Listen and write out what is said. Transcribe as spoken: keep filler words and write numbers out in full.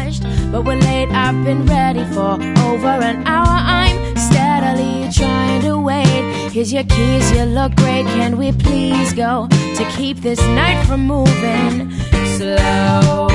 rushed, but we're late. I've been ready for over an hour. I'm steadily trying to wait. Here's your keys, you look great. Can we please go to keep this night from moving slow?